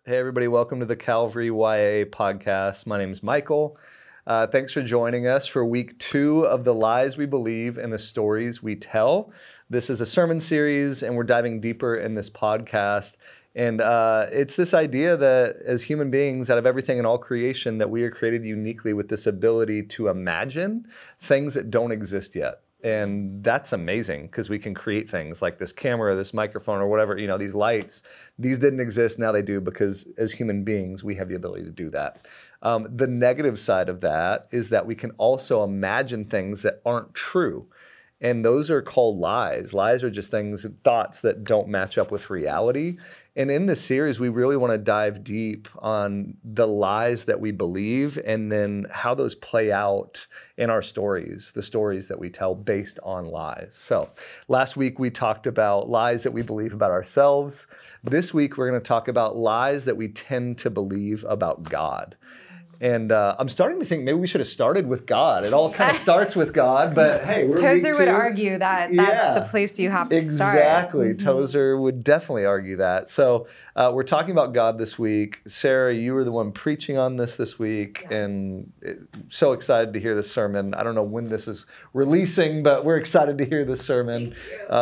Hey, everybody, welcome to the Calvary YA podcast. My name is Michael. Thanks for joining us for week 2 of The Lies We Believe and the Stories We Tell. This is a sermon series, and we're diving deeper in this podcast. And it's this idea that as human beings, out of everything in all creation, that we are created uniquely with this ability to imagine things that don't exist yet. And that's amazing because we can create things like this camera, this microphone, or whatever, these lights. These didn't exist, now they do, because as human beings, we have the ability to do that. The negative side of that is that we can also imagine things that aren't true. And those are called lies. Lies are just thoughts that don't match up with reality. And in this series, we really want to dive deep on the lies that we believe and then how those play out in our stories, the stories that we tell based on lies. So last week, we talked about lies that we believe about ourselves. This week, we're going to talk about lies that we tend to believe about God. And I'm starting to think maybe we should have started with God. It all kind of starts with God, but hey, we're Tozer would argue that that's the place you have to start. Exactly. Tozer would definitely argue that. So we're talking about God this week. Sarah, you were the one preaching on this week, and so excited to hear this sermon. I don't know when this is releasing, but we're excited to hear this sermon.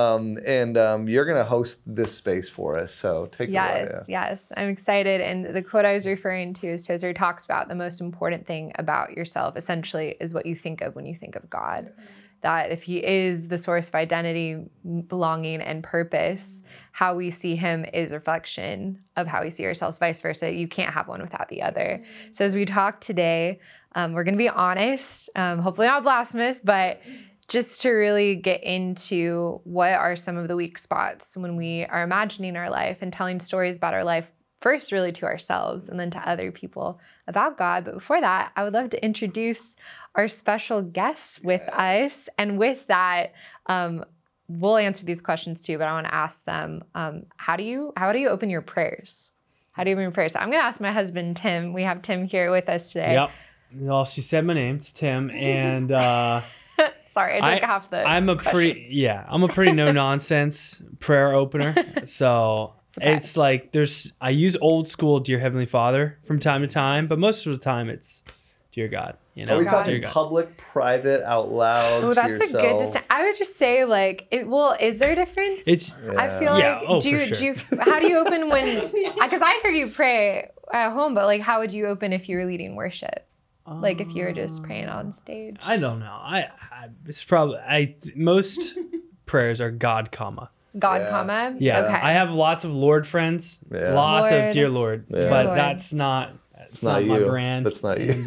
And you're going to host this space for us, so take it away. Yes, I'm excited. And the quote I was referring to is Tozer talks about the most important thing about yourself essentially is what you think of when you think of God. Mm-hmm. That if he is the source of identity, belonging, and purpose, how we see him is a reflection of how we see ourselves, vice versa. You can't have one without the other. Mm-hmm. So as we talk today, we're going to be honest, hopefully not blasphemous, but just to really get into what are some of the weak spots when we are imagining our life and telling stories about our life, first really to ourselves and then to other people about God. But before that, I would love to introduce our special guests with us. And with that, we'll answer these questions too, but I want to ask them, how do you open your prayers? How do you open your prayers? So I'm going to ask my husband, Tim. We have Tim here with us today. Yep. Well, she said my name. It's Tim. And sorry, I took half the I'm a pretty no-nonsense prayer opener. So it's like I use old school Dear Heavenly Father from time to time, but most of the time it's Dear God. Are we talking public, private, out loud? Oh, that's a good distinction. I would just say is there a difference? I feel how do you open when, because I hear you pray at home, but how would you open if you were leading worship? If you were just praying on stage? I don't know. It's probably, most prayers are God, comma. Comma? Yeah. Okay. I have lots of Lord friends, lots of Dear Lord, but Lord. That's not my brand. That's not you.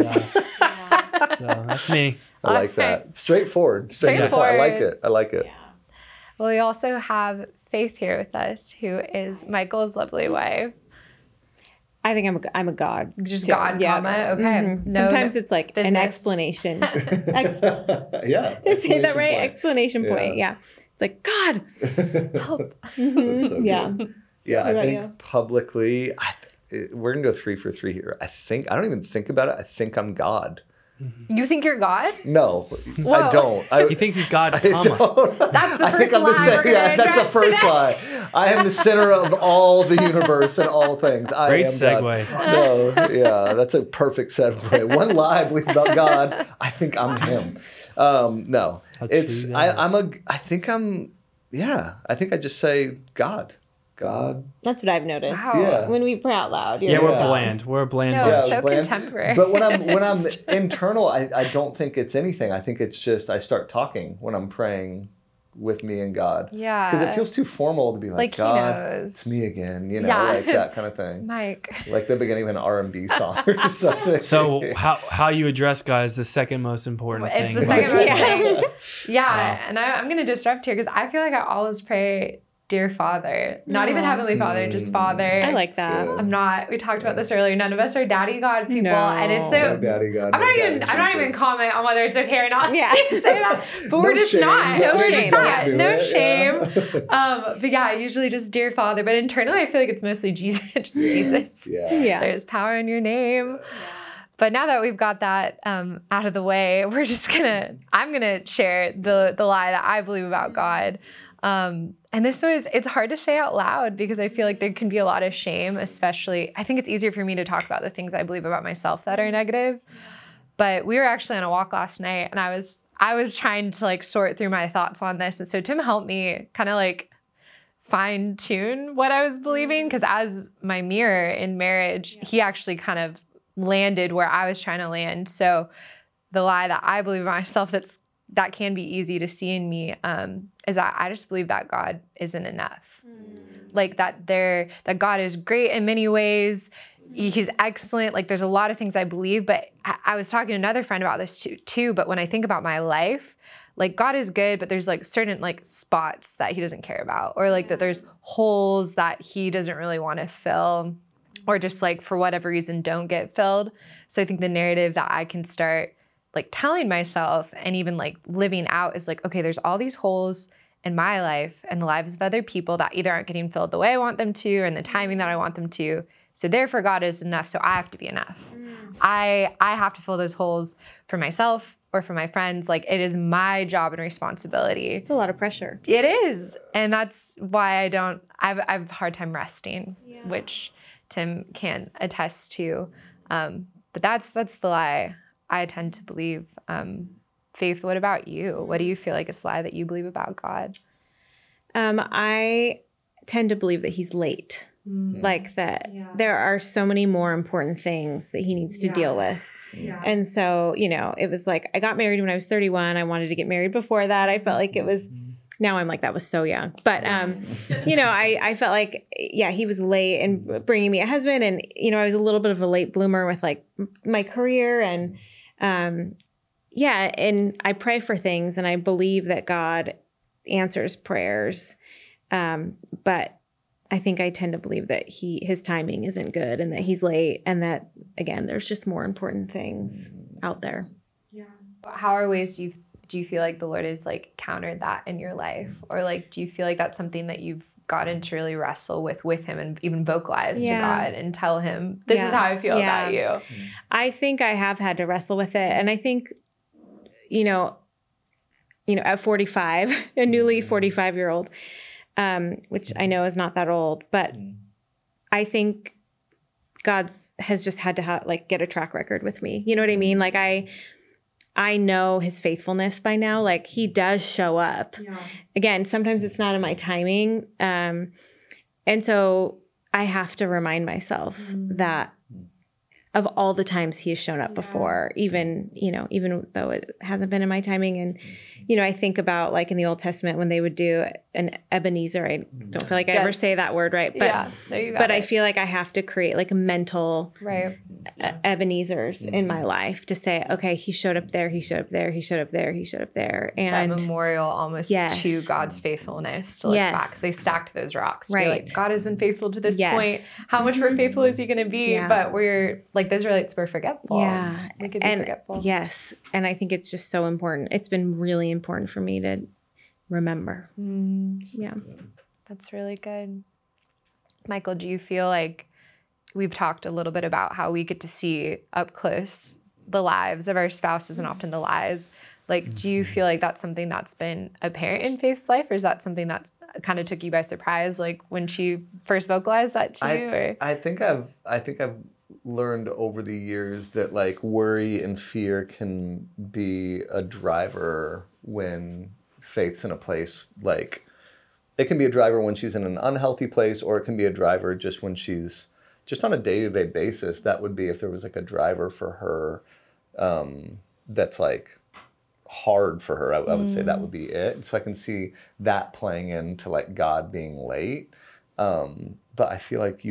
So that's me. I like that. Straightforward. I like it. Yeah. Well, we also have Faith here with us, who is Michael's lovely wife. I think I'm a God. Just God, comma? Okay. Mm-hmm. Sometimes it's like business. An explanation. To say that right? Explanation point. Yeah. It's like, God, help. So yeah. Yeah, I think publicly, we're going to go 3 for 3 here. I don't even think about it. I think I'm God. You think you're God? No, whoa. I don't. He thinks he's God, comma. That's the first lie. That's the first lie. I am the center of all the universe and all things. Great segue. God. No, that's a perfect segue. One lie I believe about God. I think I'm him. No, it's I think I just say God. That's what I've noticed. Wow. Yeah. When we pray out loud. We're bland. We're a bland. No, it's so bland. Contemporary. But when I'm internal, I don't think it's anything. I think it's just I start talking when I'm praying with me and God. Yeah. Because it feels too formal to be like God, it's me again. Like that kind of thing. Mike. Like the beginning of an R&B song or something. So how you address God is the second most important thing. It's the second most thing. Yeah. And I'm going to disrupt here because I feel like I always pray Dear Father, not even Heavenly Father, just Father. I like that. We talked about this earlier. None of us are daddy God people. No. And it's so, daddy God. I'm not even comment on whether it's okay or not. Yeah. Say that. But we're just shame. not. No we're shame. just not. Do No it. shame. Yeah. But yeah, usually just Dear Father. But internally, I feel like it's mostly Jesus. Yeah. There's power in your name. Yeah. But now that we've got that out of the way, I'm gonna share the lie that I believe about God. And it's hard to say out loud because I feel like there can be a lot of shame, especially, I think it's easier for me to talk about the things I believe about myself that are negative. But we were actually on a walk last night and I was trying to like sort through my thoughts on this. And so Tim helped me kind of like fine tune what I was believing, because as my mirror in marriage, he actually kind of landed where I was trying to land. So the lie that I believe about myself that can be easy to see in me is that I just believe that God isn't enough. Like that God is great in many ways. He's excellent. Like there's a lot of things I believe, but I was talking to another friend about this too. But when I think about my life, like God is good, but there's like certain like spots that he doesn't care about, or like that there's holes that he doesn't really want to fill, or just like for whatever reason don't get filled. So I think the narrative that I can start like telling myself and even like living out is like, okay, there's all these holes in my life and the lives of other people that either aren't getting filled the way I want them to or in the timing that I want them to. So therefore God is enough. So I have to be enough. I have to fill those holes for myself or for my friends. Like it is my job and responsibility. It's a lot of pressure. It is. And that's why I have a hard time resting, which Tim can attest to. But that's the lie I tend to believe. Faith, what about you? What do you feel like is the lie that you believe about God? I tend to believe that he's late. Like that there are so many more important things that he needs to deal with. And so, it was like, I got married when I was 31. I wanted to get married before that. I felt like it was, now I'm like, that was so young. But, I felt like, he was late in bringing me a husband. And, I was a little bit of a late bloomer with like my career. And, and I pray for things and I believe that God answers prayers. But I think I tend to believe that his timing isn't good and that he's late and that, again, there's just more important things out there. Yeah. How are ways do you feel like the Lord has like countered that in your life? Or like, do you feel like that's something that you've gotten to really wrestle with him and even vocalize to God and tell him, this is how I feel about you? I think I have had to wrestle with it. And I think, at 45, a newly 45-year-old, which I know is not that old, but I think God has just had to get a track record with me. You know what I mean? Like I know his faithfulness by now. Like he does show up. Yeah. Again, sometimes it's not in my timing. And so I have to remind myself that of all the times he has shown up before, even though it hasn't been in my timing. And, I think about like in the Old Testament when they would do an Ebenezer. I don't feel like I ever say that word right, but I feel like I have to create like mental Ebenezers in my life to say, okay, he showed up there, he showed up there, he showed up there, he showed up there. And that memorial almost to God's faithfulness to look back. They stacked those rocks. Right. Like, God has been faithful to this point. How much more faithful is he going to be? Yeah. But we're like the Israelites were forgetful. Yeah. We could be forgetful. Yes. And I think it's just so important. It's been really important for me to remember. Yeah. That's really good. Michael, do you feel like we've talked a little bit about how we get to see up close the lives of our spouses and often the lies? Like, do you feel like that's something that's been apparent in Faith's life, or is that something that's kind of took you by surprise, like when she first vocalized that to you? Or? I think I've learned over the years that like worry and fear can be a driver when Faith's in a place, like it can be a driver when she's in an unhealthy place, or it can be a driver just when she's just on a day-to-day basis. That would be if there was like a driver for her that's like hard for her. I would say that would be it. So I can see that playing into like God being late. But I feel like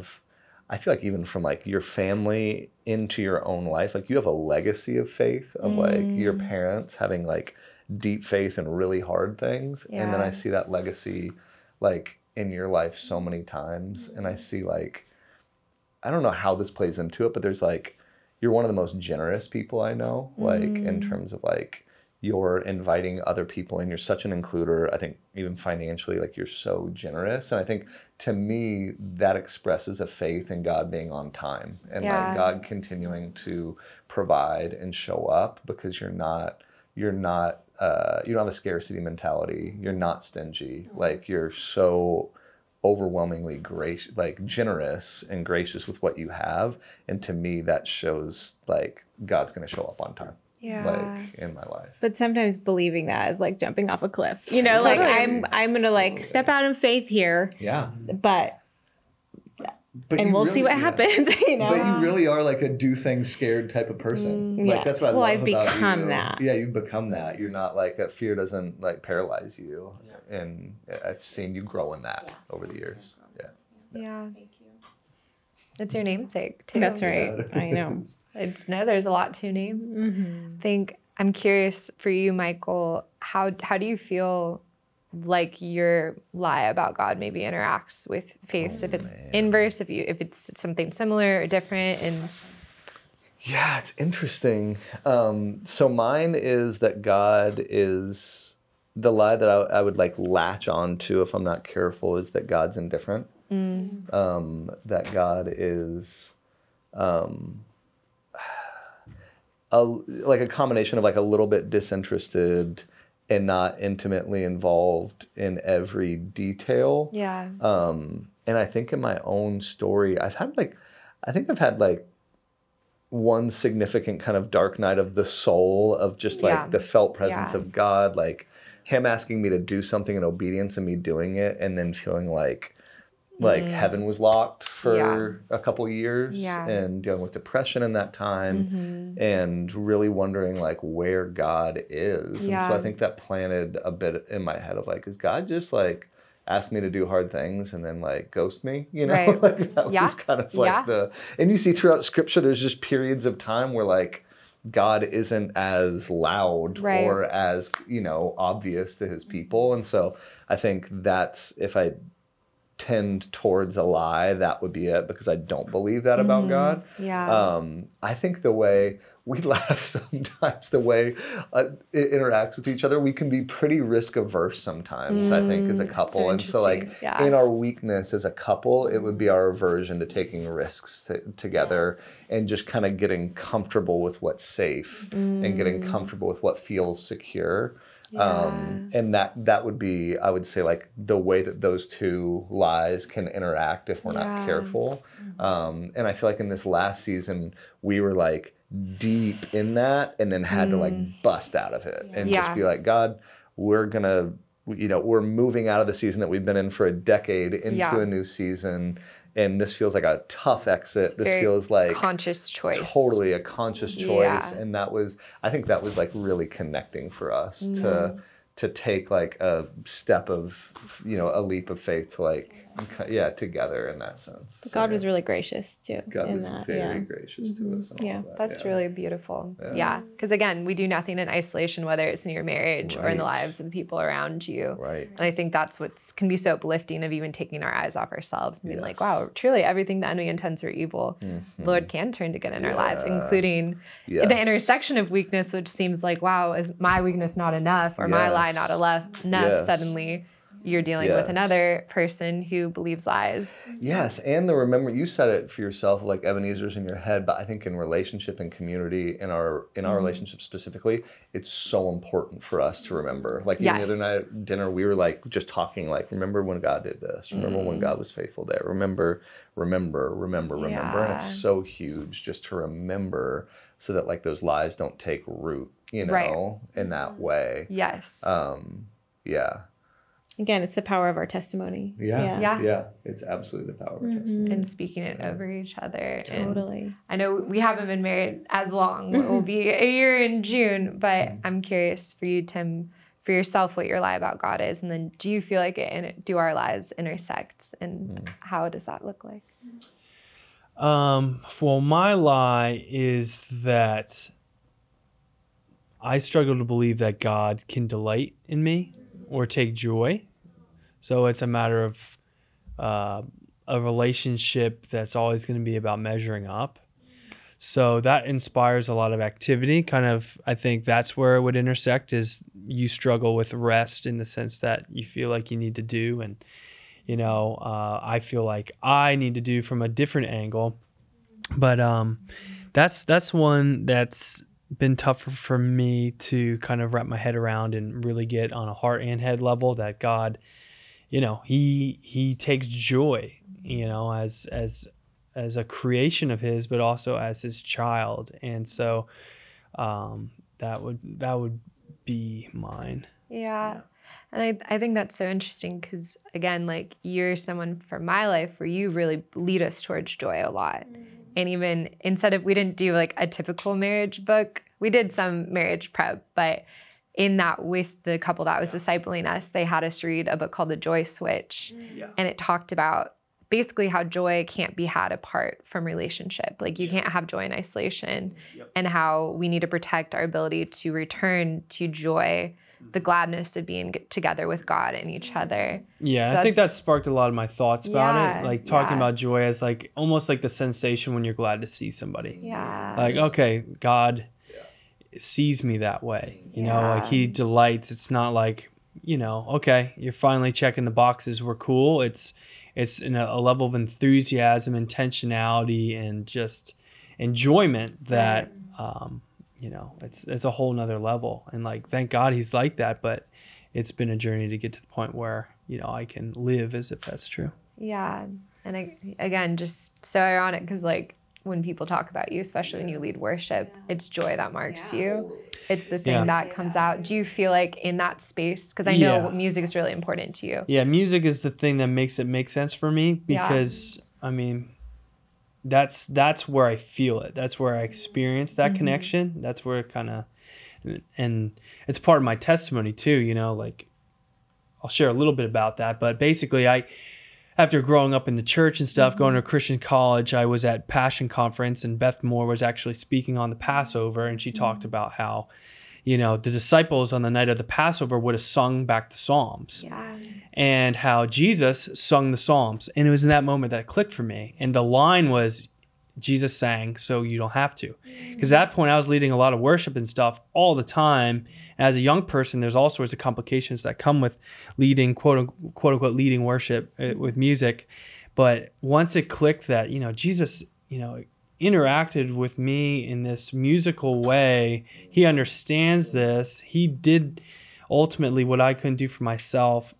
even from like your family into your own life, like you have a legacy of faith of like your parents having like deep faith in really hard things. Yeah. And then I see that legacy like in your life so many times. And I see like, I don't know how this plays into it, but there's like, you're one of the most generous people I know, like in terms of like, you're inviting other people in. You're such an includer. I think even financially, like you're so generous. And I think to me, that expresses a faith in God being on time and like God continuing to provide and show up, because you're not you don't have a scarcity mentality. You're not stingy. Like you're so overwhelmingly gracious, like generous and gracious with what you have. And to me, that shows like God's going to show up on time. Yeah. Like in my life. But sometimes believing that is like jumping off a cliff. You know, like I'm going to like step out in faith here. Yeah. But and we'll see what happens, you know. But you really are like a do things scared type of person. Like that's what I love I've about become you. that. Yeah, you've become that. You're not like fear doesn't like paralyze you. And I've seen you grow in that over the years. Yeah. Yeah. Thank you. It's your namesake too. That's right. I know. There's a lot to name. I'm curious for you, Michael, how do you feel like your lie about God maybe interacts with faiths, if it's inverse, if it's something similar or different? And yeah, it's interesting. So mine is that God is the lie that I would like latch on to if I'm not careful is that God's indifferent. That God is like a combination of like a little bit disinterested and not intimately involved in every detail. yeah. And I think in my own story, I've had one significant kind of dark night of the soul of just like the felt presence of God, like him asking me to do something in obedience and me doing it, and then feeling like heaven was locked for a couple years and dealing with depression in that time and really wondering like where God is. And so I think that planted a bit in my head of like, is God just like ask me to do hard things and then like ghost me, you know? Right. Like that was kind of like and you see throughout scripture, there's just periods of time where like God isn't as loud or as, you know, obvious to his people. And so I think that's, if I tend towards a lie, that would be it, because I don't believe that about God. Yeah. I think the way we laugh sometimes, the way it interacts with each other, we can be pretty risk averse sometimes, I think, as a couple. And so like in our weakness as a couple, it would be our aversion to taking risks together and just kind of getting comfortable with what's safe and getting comfortable with what feels secure. And that would be, I would say, like the way that those two lies can interact if we're not careful. And I feel like in this last season, we were like deep in that and then had to like bust out of it and just be like, God, we're gonna, you know, we're moving out of the season that we've been in for a decade into a new season. And this feels like a tough exit. This feels like conscious choice. Totally a conscious choice. And that was, I think that was like really connecting for us to take like a step of, you know, a leap of faith to like, together in that sense. But God was really gracious too. God was very gracious to us. And all that. That's really beautiful. Yeah. Because again, we do nothing in isolation, whether it's in your marriage or in the lives of the people around you. Right. And I think that's what can be so uplifting of even taking our eyes off ourselves and being like, wow, truly everything the enemy intends for evil, the Lord can turn to good in our lives, including the intersection of weakness, which seems like, wow, is my weakness not enough or my lie not enough? Suddenly you're dealing with another person who believes lies. Yes, and remember, you said it for yourself, like Ebenezer's in your head, but I think in relationship and community, in our relationship specifically, it's so important for us to remember. Like even the other night at dinner, we were like just talking, like, remember when God did this? Remember when God was faithful there? Remember. And it's so huge just to remember so that like those lies don't take root, you know, in that way. Yes. Again, it's the power of our testimony. Yeah. It's absolutely the power of our testimony. And speaking it over each other. Totally. And I know we haven't been married as long. It will be a year in June. But I'm curious for you, Tim, for yourself, what your lie about God is. And then do you feel like do our lies intersect? And how does that look like? Well, my lie is that I struggle to believe that God can delight in me or take joy. So it's a matter of a relationship that's always going to be about measuring up. So that inspires a lot of activity. Kind of, I think that's where it would intersect, is you struggle with rest in the sense that you feel like you need to do. And, you know, I feel like I need to do from a different angle. But that's one that's been tougher for me to kind of wrap my head around and really get on a heart and head level that God, he takes joy, as a creation of his, but also as his child. And so that would be mine. Yeah. And I think that's so interesting because, again, like you're someone from my life where you really lead us towards joy a lot. And even we didn't do like a typical marriage book, we did some marriage prep, but in that with the couple that was discipling us, they had us read a book called The Joy Switch. And it talked about basically how joy can't be had apart from relationship. Like you can't have joy in isolation, and how we need to protect our ability to return to joy, the gladness of being together with God and each other. Yeah, so I think that sparked a lot of my thoughts about it. Like talking about joy as like almost like the sensation when you're glad to see somebody. Yeah. Like, okay, God sees me that way. Like he delights. It's not like, okay, you're finally checking the boxes. We're cool. It's in a level of enthusiasm, intentionality, and just enjoyment that, it's a whole nother level. And like, thank God he's like that, but it's been a journey to get to the point where, I can live as if that's true. Yeah. And again, just so ironic because like when people talk about you, especially when you lead worship, it's joy that marks you. It's the thing that comes out. Do you feel like in that space? Because I know music is really important to you. Yeah, music is the thing that makes it make sense for me because, I mean, that's where I feel it. That's where I experience that connection. That's where it kind of, and it's part of my testimony too, like I'll share a little bit about that. But basically after growing up in the church and stuff, going to a Christian college, I was at Passion Conference, and Beth Moore was actually speaking on the Passover, and she talked about how, the disciples on the night of the Passover would have sung back the Psalms, and how Jesus sung the Psalms. And it was in that moment that it clicked for me. And the line was, Jesus sang, so you don't have to. Because at that point, I was leading a lot of worship and stuff all the time. And as a young person, there's all sorts of complications that come with leading, quote unquote, leading worship with music. But once it clicked that, Jesus, interacted with me in this musical way. He understands this. He did ultimately what I couldn't do for myself.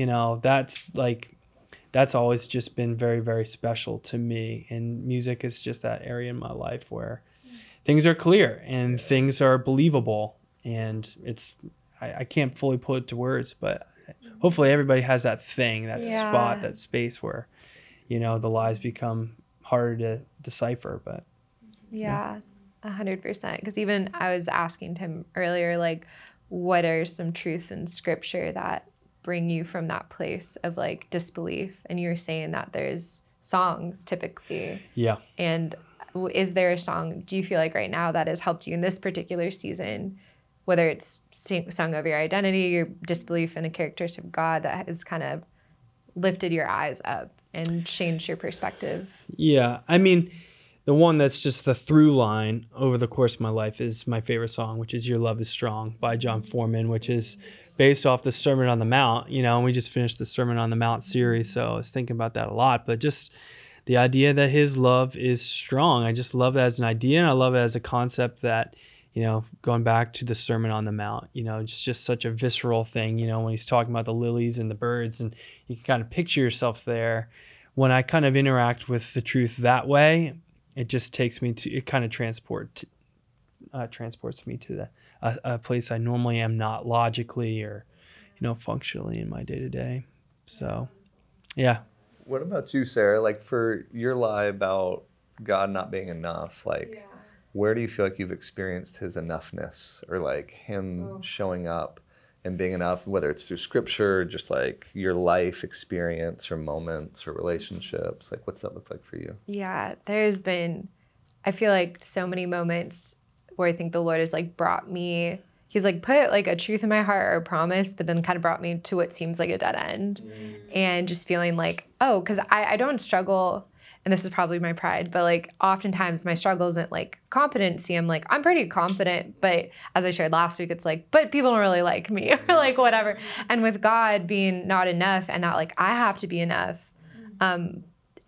That's always just been very, very special to me. And music is just that area in my life where things are clear and things are believable. And I can't fully put it to words, but hopefully everybody has that thing, that spot, that space where, the lies become harder to decipher. But 100%. Because even I was asking Tim earlier, like, what are some truths in scripture that bring you from that place of like disbelief? And you're saying that there's songs typically. Yeah. And is there a song, do you feel like right now, that has helped you in this particular season, whether it's sung over your identity, your disbelief in the characteristic of God, that has kind of lifted your eyes up and changed your perspective? Yeah. I mean, the one that's just the through line over the course of my life is my favorite song, which is Your Love is Strong by John Foreman, which is based off the Sermon on the Mount, and we just finished the Sermon on the Mount series. So I was thinking about that a lot, but just the idea that his love is strong. I just love that as an idea. And I love it as a concept that, going back to the Sermon on the Mount, just such a visceral thing, when he's talking about the lilies and the birds, and you can kind of picture yourself there. When I kind of interact with the truth that way, it just takes me to, it kind of transports me to a place I normally am not logically or, functionally in my day to day. So, yeah. What about you, Sarah? Like for your lie about God not being enough, where do you feel like you've experienced his enoughness, or like him showing up and being enough, whether it's through scripture, or just like your life experience or moments or relationships? Like what's that look like for you? Yeah, there's been, I feel like so many moments where I think the Lord has like brought me, he's like put like a truth in my heart or a promise, but then kind of brought me to what seems like a dead end. And just feeling like, because I don't struggle, and this is probably my pride, but like oftentimes my struggle isn't like competency. I'm like, I'm pretty competent, but as I shared last week, it's like, but people don't really like me or like whatever. And with God being not enough, and that like I have to be enough,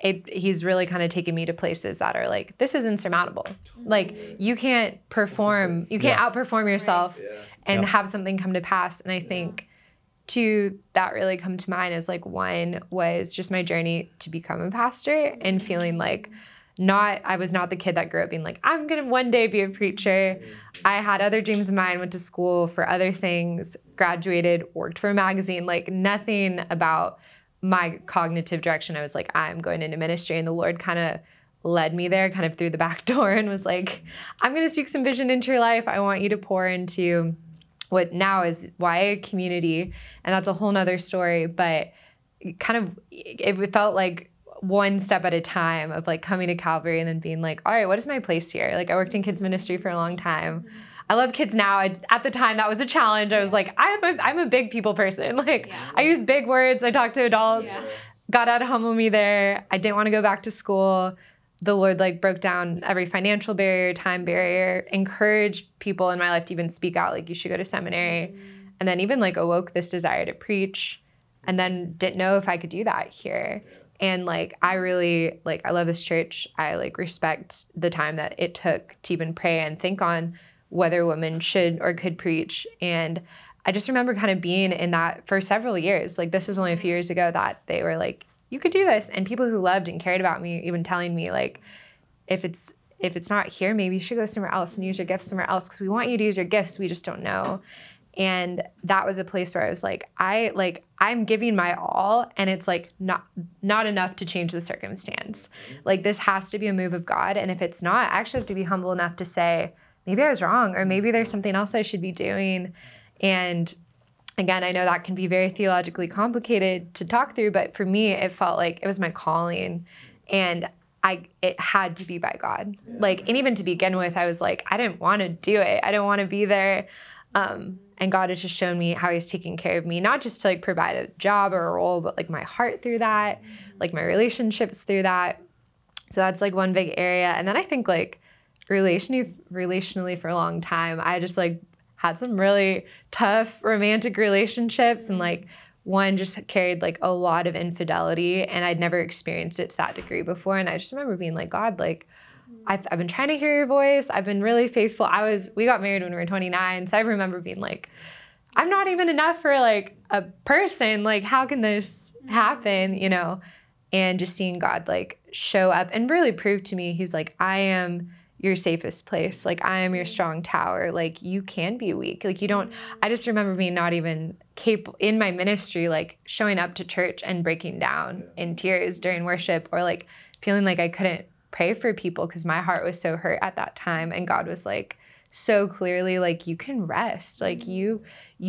he's really kind of taken me to places that are like, this is insurmountable. Like you can't outperform yourself and have something come to pass. And I think two that really come to mind is like, one was just my journey to become a pastor and feeling like I was not the kid that grew up being like, I'm going to one day be a preacher. I had other dreams in mind, went to school for other things, graduated, worked for a magazine, like nothing about my cognitive direction. I was like, I'm going into ministry, and the Lord kind of led me there kind of through the back door and was like, I'm going to speak some vision into your life. I want you to pour into what now is YA community. And that's a whole nother story, but it felt like one step at a time of like coming to Calvary and then being like, all right, what is my place here? Like I worked in kids ministry for a long time. I love kids now. At the time, that was a challenge. I was like, I'm a big people person. Like I use big words. I talk to adults. God had to humble me there. I didn't want to go back to school. The Lord like broke down every financial barrier, time barrier, encouraged people in my life to even speak out. Like you should go to seminary. And then even like awoke this desire to preach, and then didn't know if I could do that here. And like, I really, like, I love this church. I like respect the time that it took to even pray and think on whether women should or could preach. And I just remember kind of being in that for several years. Like this was only a few years ago that they were like, you could do this. And people who loved and cared about me, even telling me like, if it's not here, maybe you should go somewhere else and use your gifts somewhere else, because we want you to use your gifts. We just don't know. And that was a place where I was like, I'm giving my all, and it's like not enough to change the circumstance. Like this has to be a move of God. And if it's not, I actually have to be humble enough to say, maybe I was wrong, or maybe there's something else I should be doing. And again, I know that can be very theologically complicated to talk through, but for me, it felt like it was my calling, and it had to be by God. Like, and even to begin with, I was like, I didn't want to do it. I didn't want to be there. And God has just shown me how he's taking care of me, not just to like provide a job or a role, but like my heart through that, like my relationships through that. So that's like one big area. And then I think like relationally for a long time, I just like had some really tough romantic relationships, and like one just carried like a lot of infidelity, and I'd never experienced it to that degree before. And I just remember being like, God, like, I've been trying to hear your voice. I've been really faithful. We got married when we were 29. So I remember being like, I'm not even enough for like a person. Like, how can this happen? You know? And just seeing God like show up and really prove to me, he's like, I am your safest place. Like, I am your strong tower. Like, you can be weak. Like, I just remember being not even capable in my ministry, like showing up to church and breaking down in tears during worship, or like feeling like I couldn't pray for people because my heart was so hurt at that time. And God was like, so clearly, like, you can rest. Like, you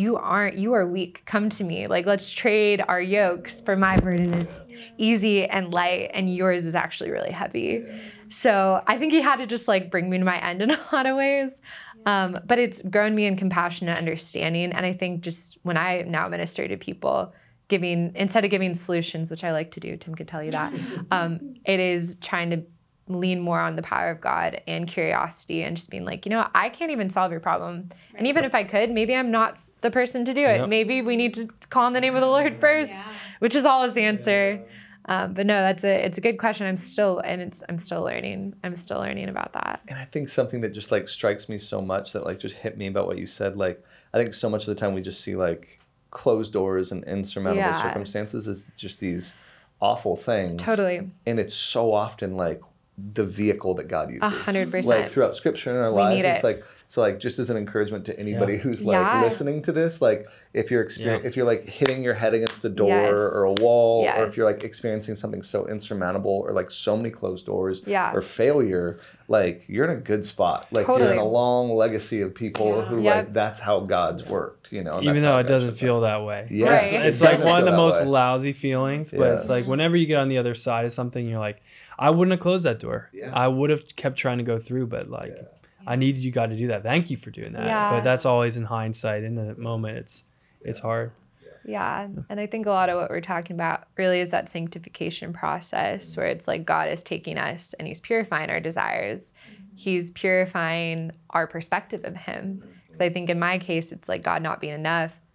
are weak. Come to me. Like, let's trade our yokes, for my burden is easy and light, and yours is actually really heavy. So I think he had to just like bring me to my end in a lot of ways. But it's grown me in compassion and understanding. And I think just when I now minister to people, instead of giving solutions, which I like to do, Tim could tell you that, it is trying to lean more on the power of God and curiosity, and just being like, I can't even solve your problem. And even if I could, maybe I'm not the person to do it. Yep. Maybe we need to call on the name of the Lord first, which is always the answer. But no, it's a good question. I'm still learning. I'm still learning about that. And I think something that just like strikes me so much, that like just hit me about what you said, like, I think so much of the time we just see like closed doors and insurmountable circumstances as just these awful things. Totally. And it's so often like the vehicle that God uses. 100%. Like throughout scripture in our lives, it's like, so like just as an encouragement to anybody who's like listening to this, like if you're if you're like hitting your head against a door or a wall, or if you're like experiencing something so insurmountable, or like so many closed doors or failure, like you're in a good spot. Like you're in a long legacy of people who like, that's how God's worked, and even though it doesn't feel that way. Yes. Right. It's like one of the most lousy feelings, but it's like whenever you get on the other side of something, you're like, I wouldn't have closed that door. I would have kept trying to go through, but like, I needed you God to do that. Thank you for doing that. But that's always in hindsight. In the moment, it's hard. Yeah. And I think a lot of what we're talking about really is that sanctification process, where it's like God is taking us and he's purifying our desires. He's purifying our perspective of him. Because I think in my case, it's like God not being enough,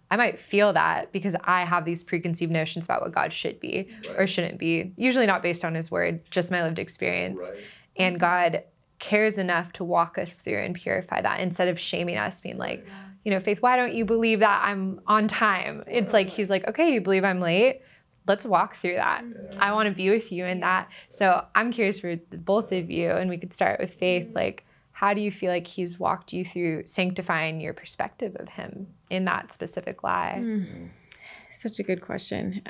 I might feel that because I have these preconceived notions about what God should be or shouldn't be, usually not based on his word, just my lived experience. Right. And God cares enough to walk us through and purify that instead of shaming us, being like, you know, Faith, why don't you believe that I'm on time? It's like, he's like, okay, you believe I'm late? Let's walk through that. I want to be with you in that. So I'm curious for both of you, and we could start with Faith, like, how do you feel like he's walked you through sanctifying your perspective of him in that specific lie? Such a good question.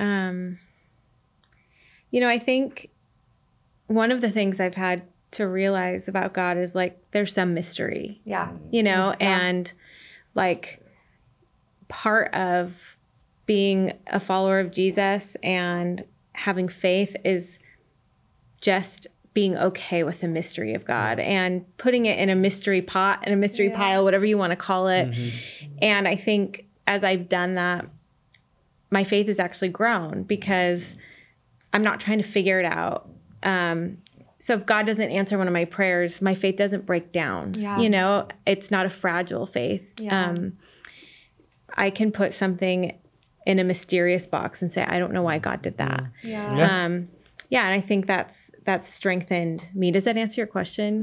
You know, I think one of the things I've had to realize about God is like, there's some mystery. Yeah. You know, and like part of being a follower of Jesus and having faith is just being okay with the mystery of God and putting it in a mystery pot, in a mystery pile, whatever you want to call it. And I think as I've done that, my faith has actually grown because I'm not trying to figure it out. So if God doesn't answer one of my prayers, my faith doesn't break down. You know, it's not a fragile faith. I can put something in a mysterious box and say, I don't know why God did that. And I think that's strengthened me. Does that answer your question?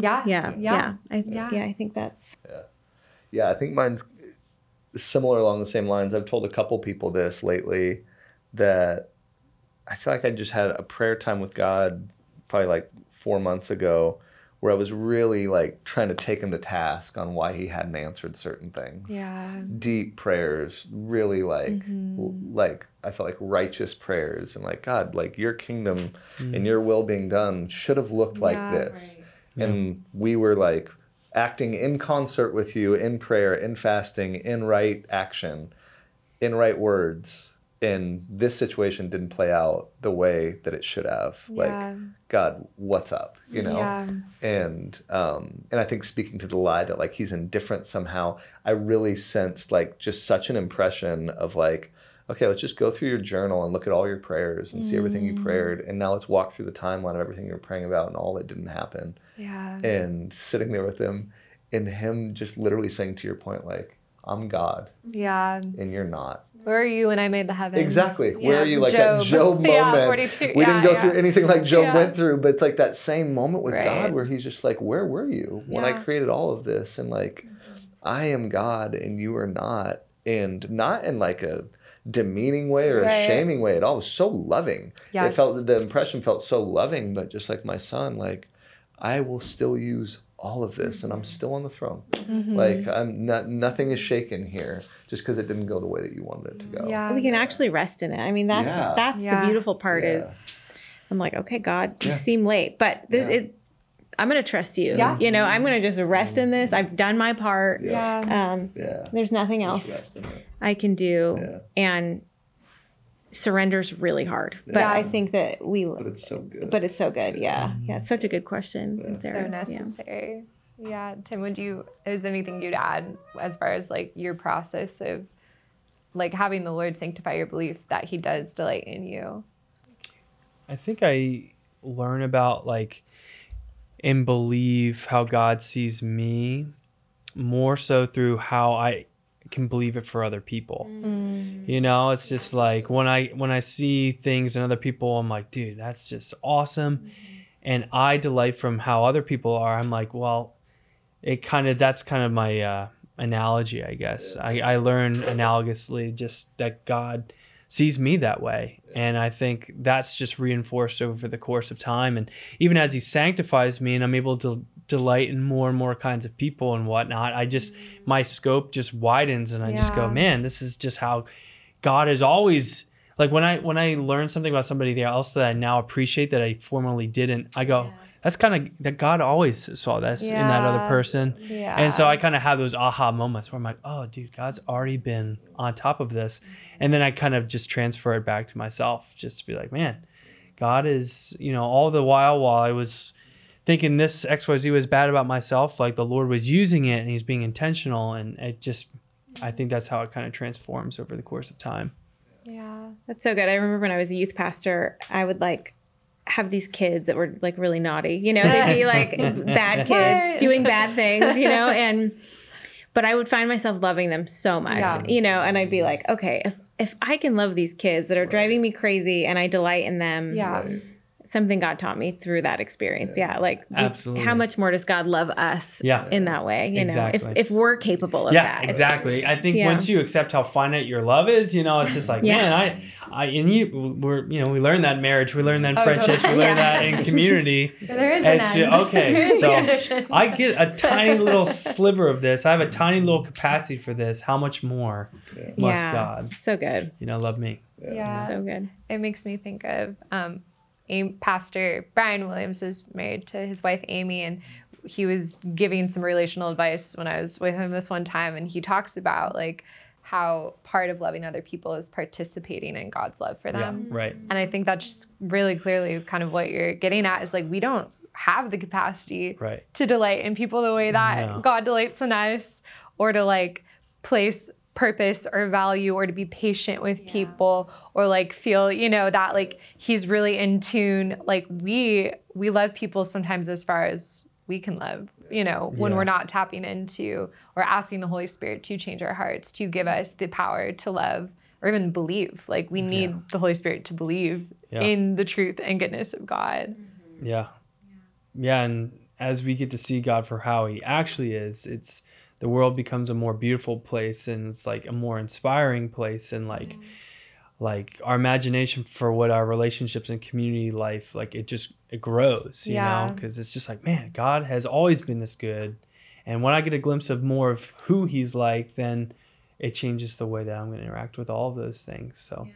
I think that's. Yeah, I think mine's similar along the same lines. I've told a couple people this lately, that I feel like I just had a prayer time with God probably like 4 months ago, where I was really like trying to take him to task on why he hadn't answered certain things. Deep prayers, really like like I felt like righteous prayers, and like, God, like your kingdom and your will being done should have looked like this. And we were like acting in concert with you in prayer, in fasting, in right action, in right words. And this situation didn't play out the way that it should have. Like, God, what's up? You know? And I think speaking to the lie that like he's indifferent somehow, I really sensed like just such an impression of like, okay, let's just go through your journal and look at all your prayers and see everything you prayed. And now let's walk through the timeline of everything you're praying about and all that didn't happen. And sitting there with him and him just literally saying, to your point, like, I'm God. And you're not. Where are you when I made the heavens? Exactly. Where are you? Like Job. That Job moment. 42. We didn't go through anything like Job went through, but it's like that same moment with God where he's just like, where were you when I created all of this? And like, I am God and you are not. And not in like a demeaning way or a shaming way at all. It was so loving. It felt, the impression felt so loving, but just like my son, like, I will still use all of this and I'm still on the throne. Like I'm not, nothing is shaken here just because it didn't go the way that you wanted it to go. We can actually rest in it. I mean, that's the beautiful part is I'm like, okay, God, you seem late, but I'm going to trust you. You know, I'm going to just rest in this. I've done my part. There's nothing else I can do. And surrender's really hard, but I think that but it's so good. It's such a good question. It's so necessary. Tim, is there anything you'd add as far as like your process of like having the Lord sanctify your belief that he does delight in you? I think I learn about like and believe how God sees me more so through how I can believe it for other people. You know, it's just like when I see things in other people, I'm like, dude, that's just awesome. And I delight from how other people are. I'm like, well, that's kind of my analogy, I guess. I learn analogously just that God sees me that way. And I think that's just reinforced over the course of time. And even as he sanctifies me and I'm able to delight in more and more kinds of people and whatnot, my scope just widens and I just go, man, this is just how God is always, like when I learn something about somebody else that I now appreciate that I formerly didn't, I go, that's kind of, that God always saw this in that other person. And so I kind of have those aha moments where I'm like, oh dude, God's already been on top of this. And then I kind of just transfer it back to myself just to be like, man, God is, you know, all the while I was thinking this XYZ was bad about myself, like the Lord was using it and he's being intentional. And I think that's how it kind of transforms over the course of time. Yeah, that's so good. I remember when I was a youth pastor, I would like have these kids that were like really naughty, you know, they'd be like bad kids doing bad things, you know, but I would find myself loving them so much, and I'd be like, okay, if I can love these kids that are driving me crazy and I delight in them, something God taught me through that experience. Absolutely. How much more does God love us in that way, exactly. if we're capable of that. Yeah, exactly. I think once you accept how finite your love is, it's just like, man, we learn that in marriage, we learn that in friendships, we learn that in community. There is an end. Okay, so I get a tiny little sliver of this. I have a tiny little capacity for this. How much more must God, so good, love me? Yeah, so good. It makes me think of Pastor Brian Williams is married to his wife Amy, and he was giving some relational advice when I was with him this one time, and he talks about like how part of loving other people is participating in God's love for them. Yeah, right. And I think that's just really clearly kind of what you're getting at, is like we don't have the capacity to delight in people the way that God delights in us, or to like place purpose or value, or to be patient with people, or like feel, that like he's really in tune. Like we love people sometimes as far as we can love, when we're not tapping into or asking the Holy Spirit to change our hearts, to give us the power to love or even believe. Like we need the Holy Spirit to believe in the truth and goodness of God. Yeah. And as we get to see God for how he actually is, the world becomes a more beautiful place, and it's like a more inspiring place, and like our imagination for what our relationships and community life, like it grows, because it's just like, man, God has always been this good. And when I get a glimpse of more of who he's like, then it changes the way that I'm going to interact with all of those things. So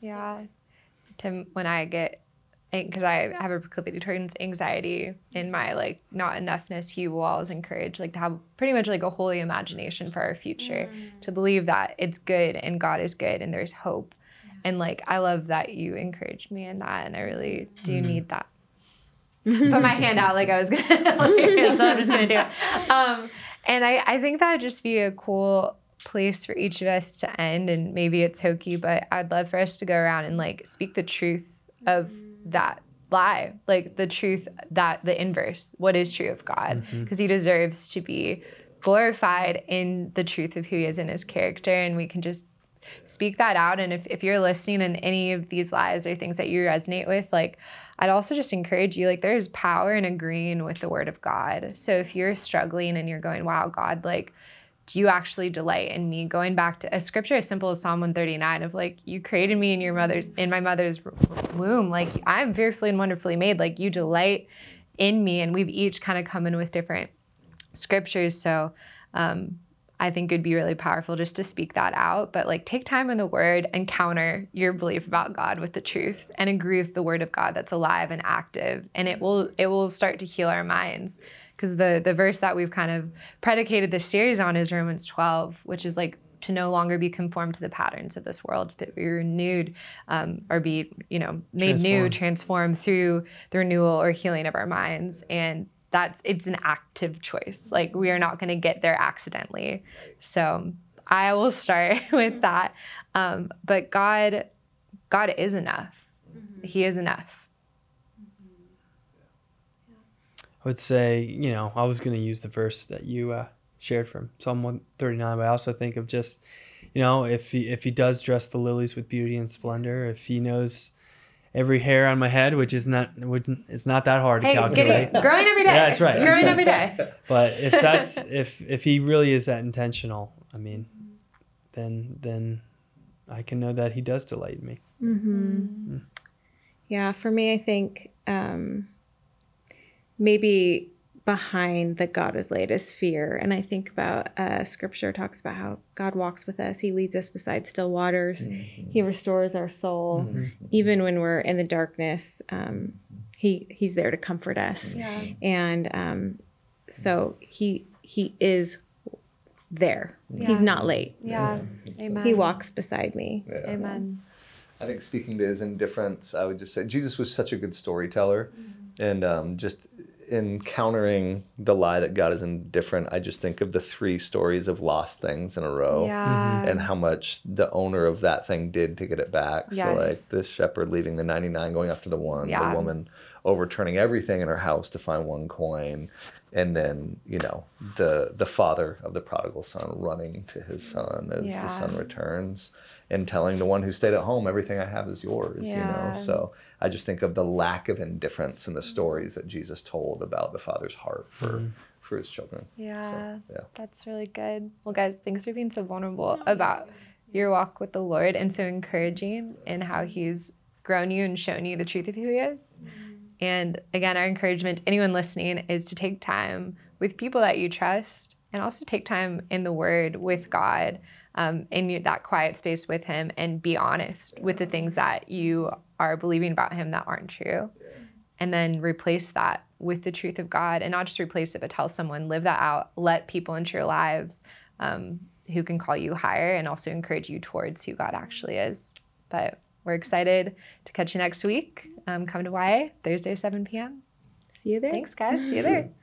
Tim, when I get, because I have a proclivity towards anxiety in my like not enoughness, he will always encourage like to have pretty much like a holy imagination for our future, to believe that it's good and God is good and there's hope. And like I love that you encouraged me in that, and I really do need that. Put my hand out like I was gonna so I'm just gonna do it. And I think that would just be a cool place for each of us to end, and maybe it's hokey, but I'd love for us to go around and like speak the truth of that lie, like the truth, that the inverse, what is true of God, because he deserves to be glorified in the truth of who he is in his character, and we can just speak that out. And if you're listening and any of these lies or things that you resonate with, like I'd also just encourage you, like there's power in agreeing with the word of God. So if you're struggling and you're going, wow, God, like, do you actually delight in me? Going back to a scripture as simple as Psalm 139 of like, you created me in my mother's womb. Like I'm fearfully and wonderfully made. Like you delight in me. And we've each kind of come in with different scriptures. So I think it'd be really powerful just to speak that out, but like take time in the word and counter your belief about God with the truth and agree with the word of God that's alive and active. And it will start to heal our minds. Because the verse that we've kind of predicated this series on is Romans 12, which is like to no longer be conformed to the patterns of this world, but be renewed or be, made new, transformed through the renewal or healing of our minds. And it's an active choice. Like we are not going to get there accidentally. So I will start with that. But God is enough. He is enough. I would say, I was going to use the verse that you shared from Psalm 139, but I also think of just, if he does dress the lilies with beauty and splendor, if he knows every hair on my head, which is not that hard to calculate. Growing every day. Yeah, that's right. Growing every day. But if he really is that intentional, I mean, then I can know that he does delight in me. Mm-hmm. Yeah, for me, I think maybe behind that God has laid is fear. And I think about scripture talks about how God walks with us. He leads us beside still waters. Mm-hmm. He restores our soul. Mm-hmm. Even when we're in the darkness, he's there to comfort us. Yeah. And so he is there. Yeah. He's not late. Yeah. Amen. He walks beside me. Yeah. Amen. I think speaking to his indifference, I would just say Jesus was such a good storyteller. Mm-hmm. And just in countering the lie that God is indifferent, I just think of the 3 stories of lost things in a row. Yeah. And how much the owner of that thing did to get it back. Yes. So like this shepherd leaving the 99, going after the one, the woman overturning everything in her house to find one coin. And then, the father of the prodigal son running to his son as the son returns and telling the one who stayed at home, everything I have is yours, So I just think of the lack of indifference in the stories that Jesus told about the father's heart for his children. Yeah, that's really good. Well, guys, thanks for being so vulnerable about your walk with the Lord and so encouraging in how he's grown you and shown you the truth of who he is. And again, our encouragement to anyone listening is to take time with people that you trust and also take time in the Word with God, in that quiet space with him, and be honest with the things that you are believing about him that aren't true. And then replace that with the truth of God, and not just replace it, but tell someone, live that out, let people into your lives who can call you higher and also encourage you towards who God actually is. But we're excited to catch you next week. Come to YA, Thursday, 7 p.m. See you there. Thanks, guys. See you there.